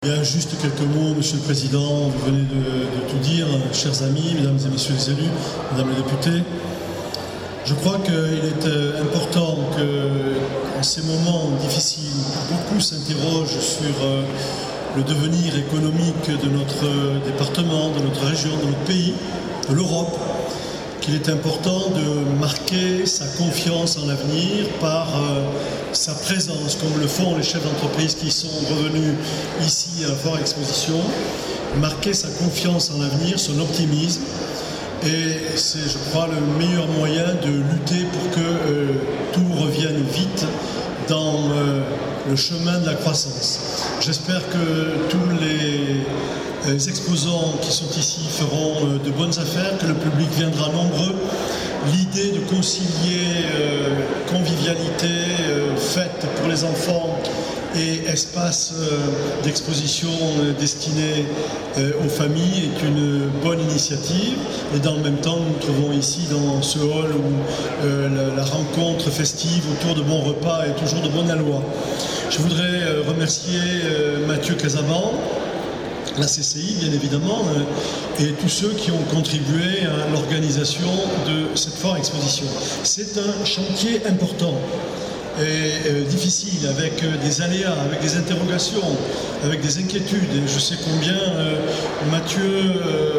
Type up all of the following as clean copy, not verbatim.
Bien, juste quelques mots, Monsieur le Président, vous venez de tout dire, chers amis, mesdames et messieurs les élus, mesdames les députés. Je crois qu'il est important qu'en ces moments difficiles, beaucoup s'interrogent sur le devenir économique de notre département, de notre région, de notre pays, de l'Europe, qu'il est important de marquer sa confiance en l'avenir par sa présence, comme le font les chefs d'entreprise qui sont revenus ici à la Foire Exposition, marquer sa confiance en l'avenir, son optimisme, et c'est, je crois, le meilleur moyen de lutter pour que tout revienne vite dans le chemin de la croissance. J'espère que tous les exposants qui sont ici feront de bonnes affaires, que le public viendra nombreux. L'idée de concilier convivialité, fête pour les enfants et espace d'exposition destiné aux familles est une bonne initiative. Et dans le même temps, nous nous trouvons ici dans ce hall où la rencontre festive autour de bons repas est toujours de bon aloi. Je voudrais remercier Mathieu Casavant, la CCI bien évidemment, et tous ceux qui ont contribué à l'organisation de cette Foire Exposition. C'est un chantier important et difficile, avec des aléas, avec des interrogations, avec des inquiétudes. Et je sais combien Mathieu,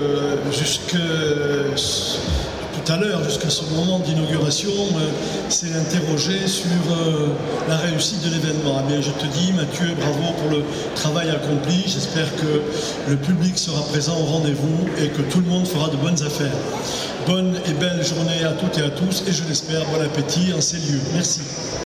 tout à l'heure, jusqu'à ce moment d'inauguration, s'est interrogé sur la réussite de l'événement. Eh bien, je te dis, Mathieu, bravo pour le travail accompli. J'espère que le public sera présent au rendez-vous et que tout le monde fera de bonnes affaires. Bonne et belle journée à toutes et à tous, et je l'espère, bon appétit en ces lieux. Merci.